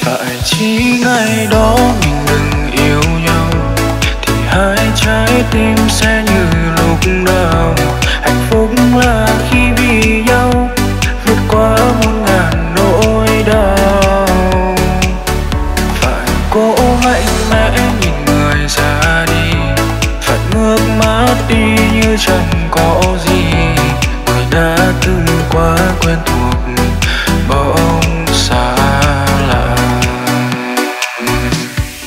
Phải chỉ ngày đó mình ngừng yêu nhau thì hai trái tim sẽ như lúc nào. Hạnh phúc là khi vì nhau vượt qua muôn ngàn nỗi đau. Phải cố mạnh mẽ nhìn người ra đi, phải ngước mắt đi như chẳng có gì. Người đã từng quá quen thuộc